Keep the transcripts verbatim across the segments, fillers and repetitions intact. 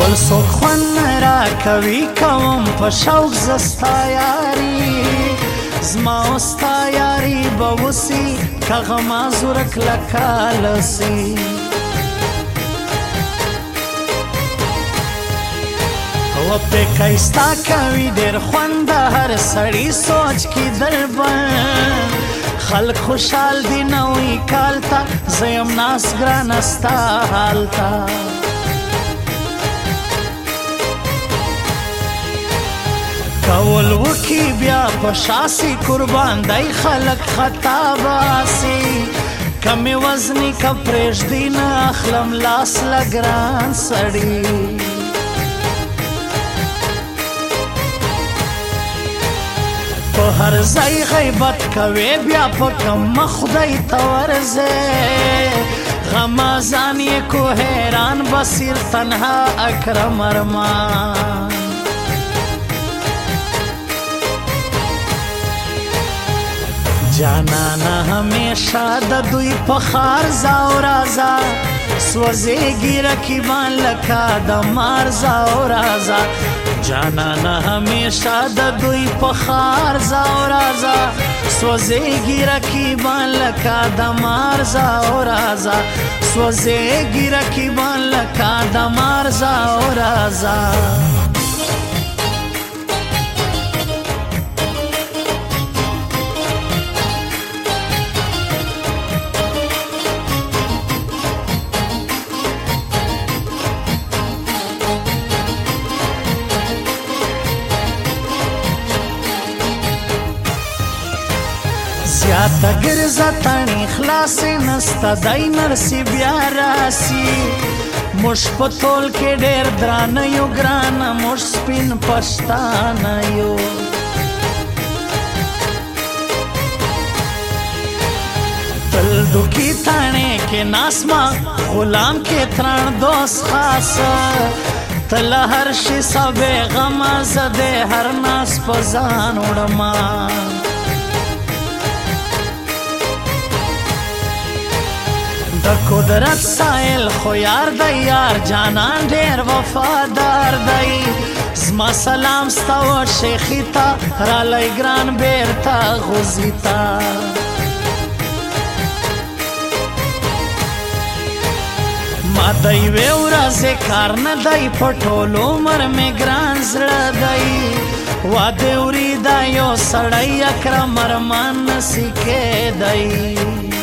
بل څوک خوند را کوي کوم په شوق زستا یاري زما او ستا یاري به وسي که غما زورک لکاله سي و پکې ستا کوي ډېر خوند د هر سړي سوچ کې دربند خلق خوشحال دي نوی کال تا زه یم ناست ګرانه ستا حال تا کول وکي بیا په شاسي قربان دی خلق خطا باسي کمې وزني که پرېږدي نه اخلم لاس لګران سړي په هر ځای غیبت کوي بیا په کم خدای ته ورځې غمازان یې کو حیران بصیر تنها اکرم ارمان جانانا همیشه د دوی په خار زاو رازا سوځېږي رقیبان لکه د مار زاو رازا جانانا همیشه د دوی په خار زاو رازا سوځېږي رقیبان لکه د مار زاو رازا سوځېږي رقیبان لکه د مار زاو رازا زیاده ګرځه تڼۍ خلاصې نسته دی نرسي بیا راسي موږ په تول کې ډېر درانه یو ګرانه موږ سپین پښتانه یو تل دوکي تاڼې کې ناسما غلام کې تران دوست خاصه تل هر شي سبې غمه زه د هر ناس په ځان وړما د قدرت سائل خو یار دی یار جانان ډېر وفادار دی زما سلام ستا و شیخي ته رالی ګران بیرته غوزي ته ما د یوې ورځې کار نه دی په ټول عمر مې ګران زړه دی واده وریدا یو سړی اکرم ارمان نسی کېدی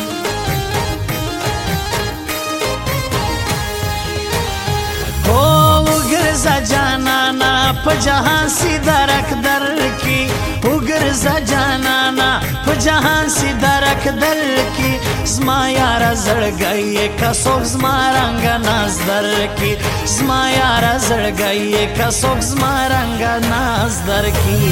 وګرځه جانانا په جهان سي درک در کی وګرځه جانانا په جهان سي درک در کی زما یاره زړګی که څوک زما رنګ ناز در کی زما یاره زړګی که څوک زما رنګ ناز در کی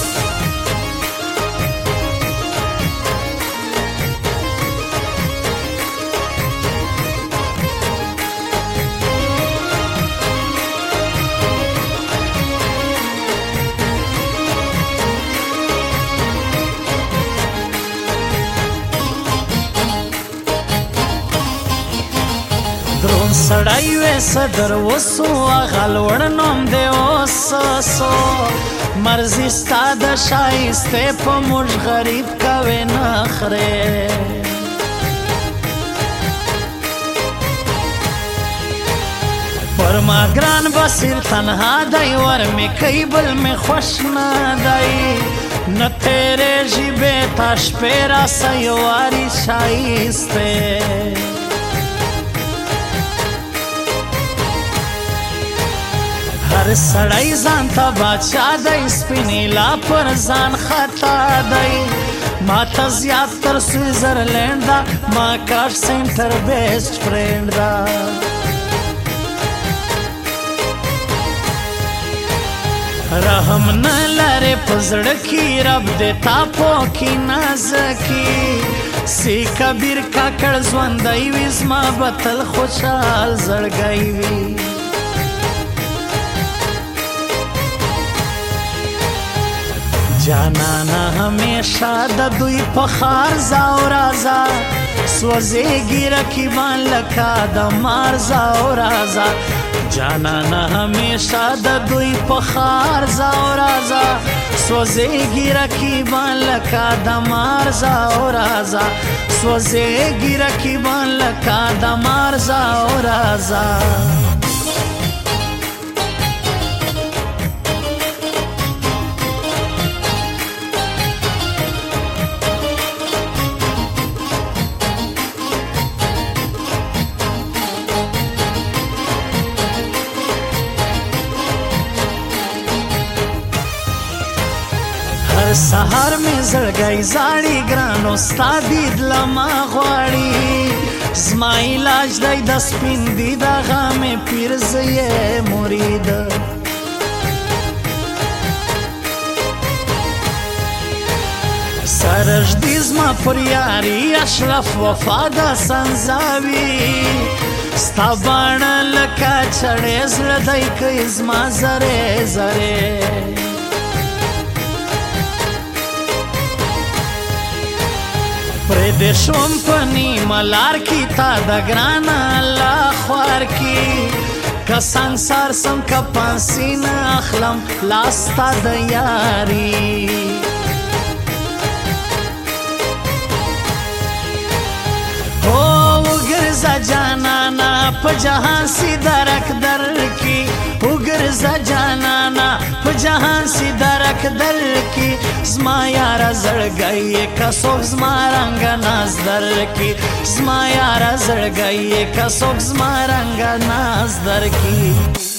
درون سړی وې صدر وسو هغه لوړ نوم دی اوسسو مرضي ستا د ښایستې په موږ غریب کوې نخرې پر ما ګران بصیر تنها دی ور مې کوي بل مې خوښ نه دی نه تېرېږي بې تا شپې راسه یو واري ښایستې هر سړی ځان ته بادشاه دی سپینې لا پر ځان خطا دی ما ته زیات تر سویزرلینډ ده ما کاش سینټر بیسټ فرینډ ده رحم نه لرې په زړه کې رب دې تا پوکي نازکي سی کبیر کاکړ ژوندی وي زما به تل خوشحال زړګی وي جانانا همیشه د دوی په خار زاو رازا سوځېږي رقیبان لکه د مار ځه او راځه جانانه همیشه د دوی په ښار ځه او راځه سوځېږي رقیبان لکه د مار ځه او راځه سوځېږي رقیبان لکه د مار ځه او راځه سهار می زړګی زاړي ګرانو ستا دید لما غواړي زما علاج دی د سپین دید هغه مې پیر زه یې مرید سرژدي زما پر یاري اشرف وفا د سنځاوي ستا باڼه لکه چړې زړه دی کوي زما زرې زرې پرې دې شوم په نیمه لار کې تا د ګرانه الله خوار کې که سنګسار سم که پانسي نه اخلم لاس تا د یاري هو وګرځه جانانا په جهان سي درک در کې وګرځه جانانا په جهان سي درک در کې زما یاره زړګی که څوک زما رنګ ناز در کې زما یاره زړګی که څوک زما رنګ ناز در کې